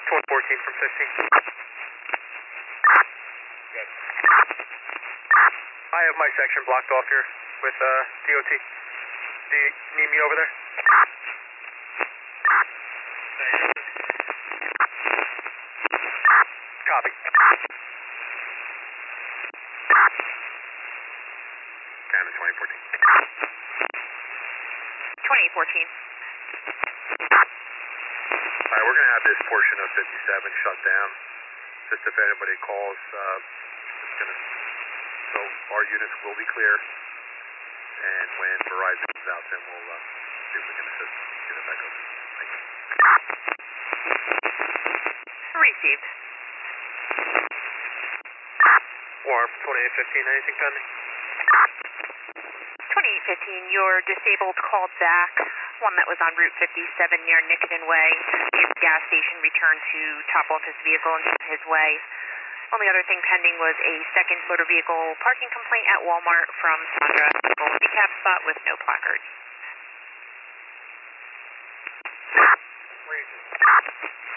2014 from 15. Good. I have my section blocked off here with DOT. Do you need me over there? Copy. Canon 2014. 2014. Alright, we're going to have this portion of 57 shut down. Just if anybody calls, so our units will be clear. And when Verizon comes out, then we'll see if we can assist get it back open. Thank you. Received. Warm 2815, anything pending? 2815, your disabled called back, one that was on Route 57 near Nickenden Way. His gas station returned to top off his vehicle and on his way. Only other thing pending was a second motor vehicle parking complaint at Walmart from Sandra, handicap spot with no placard.